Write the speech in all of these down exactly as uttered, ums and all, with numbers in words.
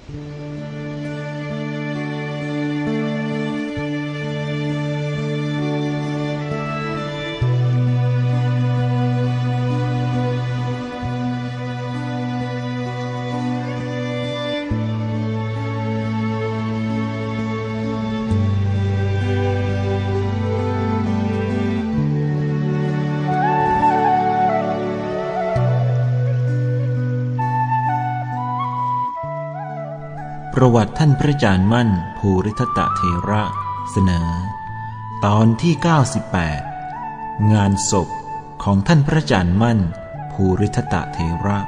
ประวัติท่านพระอาจารย์มั่นภูริทัตตเถระเสนอตอนที่เก้าสิบแปดงานศพของท่านพระอาจารย์มั่นภูริทัตตเถระ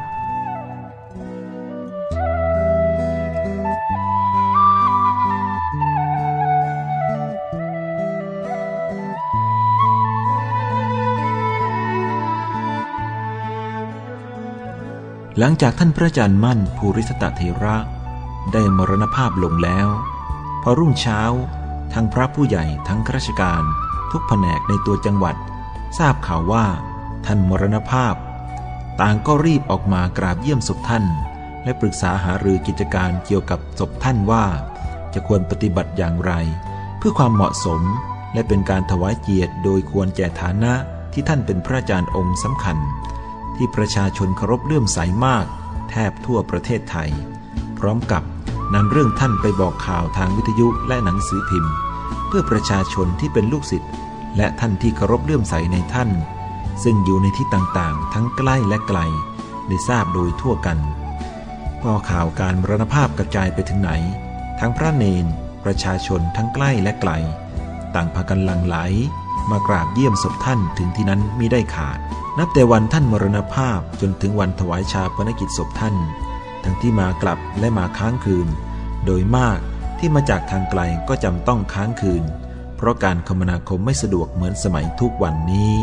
หลังจากท่านพระอาจารย์มั่นภูริทัตตเถระได้มรณภาพลงแล้วพอรุ่งเช้าทั้งพระผู้ใหญ่ทั้งข้าราชการทุกแผนกในตัวจังหวัดทราบข่าวว่าท่านมรณภาพต่างก็รีบออกมากราบเยี่ยมศพท่านและปรึกษาหารือกิจการเกี่ยวกับศพท่านว่าจะควรปฏิบัติอย่างไรเพื่อความเหมาะสมและเป็นการถวายเกียรติโดยควรแก่ฐานะที่ท่านเป็นพระอาจารย์องค์สำคัญที่ประชาชนเคารพเลื่อมใสมากแทบทั่วประเทศไทยพร้อมกับนำเรื่องท่านไปบอกข่าวทางวิทยุและหนังสือพิมพ์เพื่อประชาชนที่เป็นลูกศิษย์และท่านที่เคารพเลื่อมใสในท่านซึ่งอยู่ในที่ต่างๆทั้งใกล้และไกลได้ทราบโดยทั่วกันพอข่าวการมรณภาพกระจายไปถึงไหนทั้งพระเนนประชาชนทั้งใกล้และไกลต่างพากันหลั่งไหลมากราบเยี่ยมศพท่านถึงที่นั้นมิได้ขาดนับแต่วันท่านมรณภาพจนถึงวันถวายฌาปนกิจศพท่านทั้งที่มากลับและมาค้างคืนโดยมากที่มาจากทางไกลก็จำต้องค้างคืนเพราะการคมนาคมไม่สะดวกเหมือนสมัยทุกวันนี้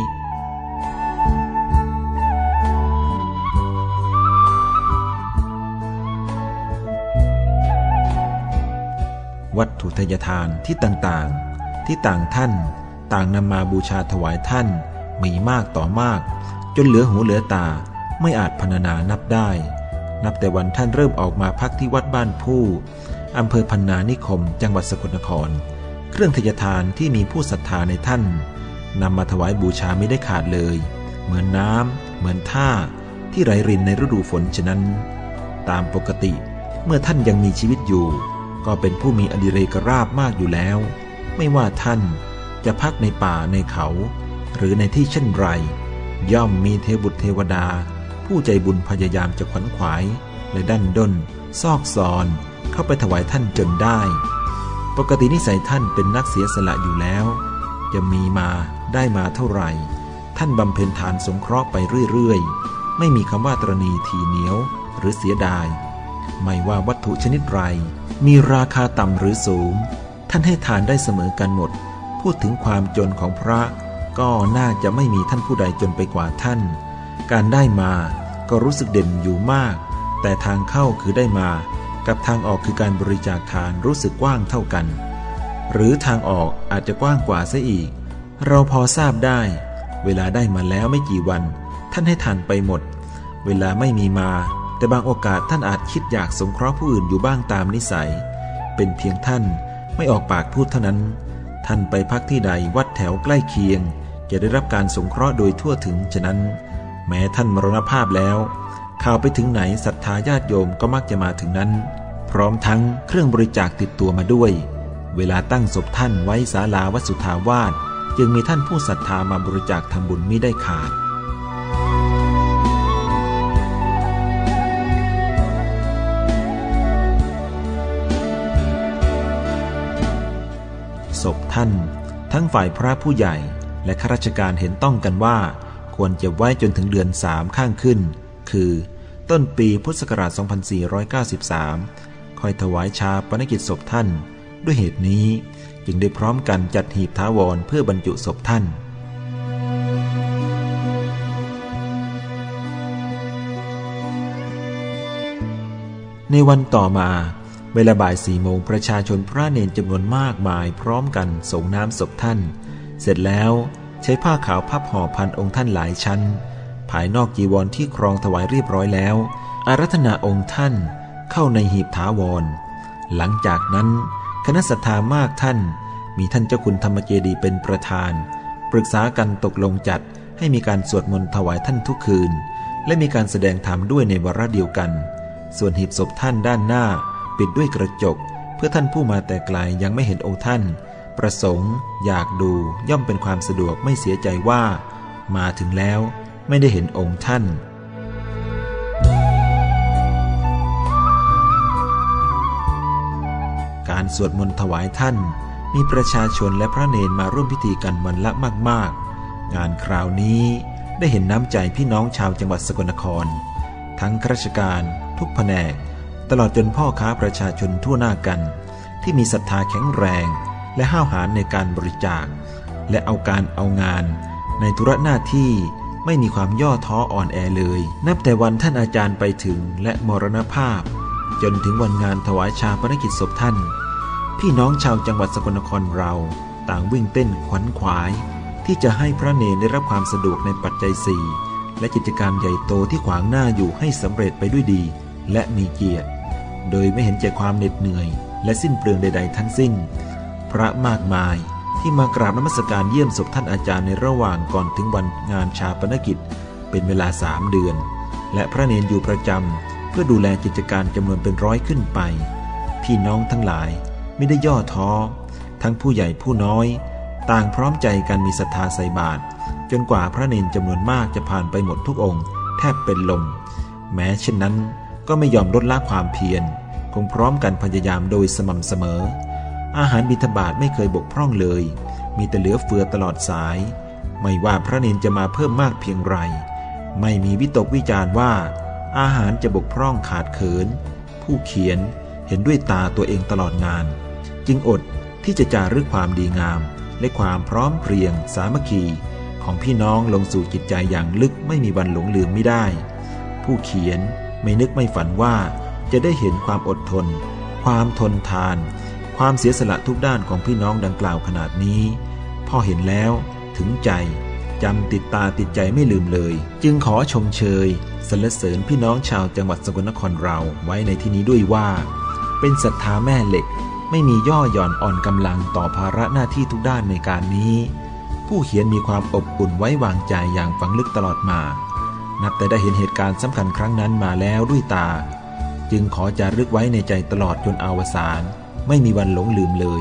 วัตถุทายทานที่ต่างๆที่ต่างท่านต่างนำมาบูชาถวายท่านมีมากต่อมากจนเหลือหูเหลือตาไม่อาจพรรณนานับได้นับแต่วันท่านเริ่มออกมาพักที่วัดบ้านผู้อำเภอพรรณานิคมจังหวัดสกลนครเครื่องทายทานที่มีผู้ศรัทธาในท่านนำมาถวายบูชาไม่ได้ขาดเลยเหมือนน้ำเหมือนท่าที่ไหลรินในฤดูฝนฉะนั้นตามปกติเมื่อท่านยังมีชีวิตอยู่ก็เป็นผู้มีอดิเรกราบมากอยู่แล้วไม่ว่าท่านจะพักในป่าในเขาหรือในที่เช่นไรย่อมมีเทวบุตรเทวดาผู้ใจบุญพยายามจะขวนขวายและดันด้นซอกซอนเข้าไปถวายท่านจนได้ปกตินิสัยท่านเป็นนักเสียสละอยู่แล้วจะมีมาได้มาเท่าไหร่ท่านบำเพ็ญทานสงเคราะห์ไปเรื่อยๆไม่มีคำว่าตรณีทีเหนียวหรือเสียดายไม่ว่าวัตถุชนิดไรมีราคาต่ำหรือสูงท่านให้ทานได้เสมอกันหมดพูดถึงความจนของพระก็น่าจะไม่มีท่านผู้ใดจนไปกว่าท่านการได้มาก็รู้สึกเด่นอยู่มากแต่ทางเข้าคือได้มากับทางออกคือการบริจาคทานรู้สึกกว้างเท่ากันหรือทางออกอาจจะกว้างกว่าซะอีกเราพอทราบได้เวลาได้มาแล้วไม่กี่วันท่านให้ทานไปหมดเวลาไม่มีมาแต่บางโอกาสท่านอาจคิดอยากสงเคราะห์ผู้อื่นอยู่บ้างตามนิสัยเป็นเพียงท่านไม่ออกปากพูดเท่านั้นท่านไปพักที่ใดวัดแถวใกล้เคียงจะได้รับการสงเคราะห์โดยทั่วถึงฉะนั้นแม้ท่านมรณภาพแล้วข่าวไปถึงไหนศรัทธาญาติโยมก็มักจะมาถึงนั้นพร้อมทั้งเครื่องบริจาคติดตัวมาด้วยเวลาตั้งศพท่านไว้ศาลาวัดสุทธาวาสจึงมีท่านผู้ศรัทธามาบริจาคทำบุญมิได้ขาดศพท่านทั้งฝ่ายพระผู้ใหญ่และข้าราชการเห็นต้องกันว่าควรเก็บไว้จนถึงเดือนสามข้างขึ้นคือต้นปีพุทธศักราชสองพันสี่ร้อยเก้าสิบสามค่อยถวายฌาปนกิจศพท่านด้วยเหตุนี้จึงได้พร้อมกันจัดหีบถาวรเพื่อบรรจุศพท่านในวันต่อมาเวลาบ่ายสี่โมงประชาชนพระเนรจำนวนมากมายพร้อมกันส่งน้ำศพท่านเสร็จแล้วใช้ผ้าขาวพับห่อพันองค์ท่านหลายชั้นภายนอกจีวรที่ครองถวายเรียบร้อยแล้วอาราธนาองค์ท่านเข้าในหีบถาวรหลังจากนั้นคณะศรัทธามากท่านมีท่านเจ้าคุณธรรมเจดีย์เป็นประธานปรึกษากันตกลงจัดให้มีการสวดมนต์ถวายท่านทุกคืนและมีการแสดงธรรมด้วยในวาระเดียวกันส่วนหีบศพท่านด้านหน้าปิดด้วยกระจกเพื่อท่านผู้มาแต่ไกลยังไม่เห็นองค์ท่านประสงค์อยากดูย่อมเป็นความสะดวกไม่เสียใจว่ามาถึงแล้วไม่ได้เห็นองค์ท่านการสวดมนต์ถวายท่านมีประชาชนและพระเนรมาร่วมพิธีกันวันละมากๆงานคราวนี้ได้เห็นน้ำใจพี่น้องชาวจังหวัดสกลนครทั้งข้าราชการทุกแผนกตลอดจนพ่อค้าประชาชนทั่วหน้ากันที่มีศรัทธาแข็งแรงและห้าวหาญในการบริจาคและเอาการเอางานในธุระหน้าที่ไม่มีความย่อท้ออ่อนแอเลยนับแต่วันท่านอาจารย์ไปถึงและมรณภาพจนถึงวันงานถวายชาปนกิจศพท่านพี่น้องชาวจังหวัดสกลนครเราต่างวิ่งเต้นขวัญขวายที่จะให้พระเนรได้รับความสะดวกในปัจจัยสี่และกิจการใหญ่โตที่ขวางหน้าอยู่ให้สำเร็จไปด้วยดีและมีเกียรติโดยไม่เห็นแก่ความเหน็ดเหนื่อยและสิ้นเปลืองใดๆทั้งสิ้นพระมากมายที่มากราบนมัสการเยี่ยมศพท่านอาจารย์ในระหว่างก่อนถึงวันงานชาปนกิจเป็นเวลาสามเดือนและพระเนรอยู่ประจำเพื่อดูแลกิจการจำนวนเป็นร้อยขึ้นไปพี่น้องทั้งหลายไม่ได้ย่อท้อทั้งผู้ใหญ่ผู้น้อยต่างพร้อมใจกันมีศรัทธาใส่บาตรจนกว่าพระเนรจำนวนมากจะผ่านไปหมดทุกองค์แทบเป็นลมแม้เช่นนั้นก็ไม่ยอมลดละความเพียรคงพร้อมกันพยายามโดยสม่ำเสมออาหารบิณฑบาตไม่เคยบกพร่องเลยมีแต่เหลือเฟือตลอดสายไม่ว่าพระเนรจะมาเพิ่มมากเพียงไรไม่มีวิตกวิจารณ์ว่าอาหารจะบกพร่องขาดเขินผู้เขียนเห็นด้วยตาตัวเองตลอดงานจึงอดที่จะจารึกความดีงามและความพร้อมเพรียงสามัคคีของพี่น้องลงสู่จิตใจอย่างลึกไม่มีวันหลงลืมไม่ได้ผู้เขียนไม่นึกไม่ฝันว่าจะได้เห็นความอดทนความทนทานความเสียสละทุกด้านของพี่น้องดังกล่าวขนาดนี้พอเห็นแล้วถึงใจจำติดตาติดใจไม่ลืมเลยจึงขอชมเชยสรรเสริญพี่น้องชาวจังหวัดสกลนครเราไว้ในที่นี้ด้วยว่าเป็นศรัทธาแม่เหล็กไม่มีย่อหย่อนอ่อนกำลังต่อภาระหน้าที่ทุกด้านในการนี้ผู้เขียนมีความอบอุ่นไว้วางใจอย่างฝังลึกตลอดมานับแต่ได้เห็นเหตุการณ์สำคัญครั้งนั้นมาแล้วด้วยตาจึงขอจารึกไว้ในใจตลอดจนอวสานไม่มีวันหลงลืมเลย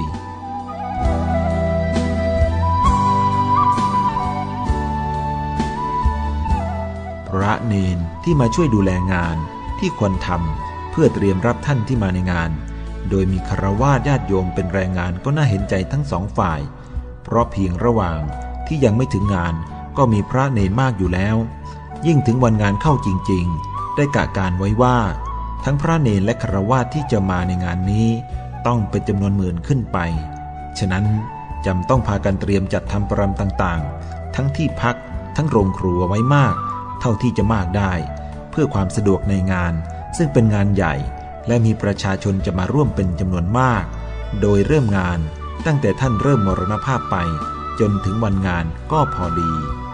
พระเนรที่มาช่วยดูแลงานที่ควรทำเพื่อเตรียมรับท่านที่มาในงานโดยมีฆราวาสญาติโยมเป็นแรงงานก็น่าเห็นใจทั้งสองฝ่ายเพราะเพียงระหว่างที่ยังไม่ถึงงานก็มีพระเนรมากอยู่แล้วยิ่งถึงวันงานเข้าจริงๆได้กะการไว้ว่าทั้งพระเนรและฆราวาสที่จะมาในงานนี้ต้องเป็นจำนวนหมื่นขึ้นไปฉะนั้นจำต้องพากันเตรียมจัดทำประรำต่างๆทั้งที่พักทั้งโรงครัวไว้มากเท่าที่จะมากได้เพื่อความสะดวกในงานซึ่งเป็นงานใหญ่และมีประชาชนจะมาร่วมเป็นจำนวนมากโดยเริ่มงานตั้งแต่ท่านเริ่มมรณภาพไปจนถึงวันงานก็พอดี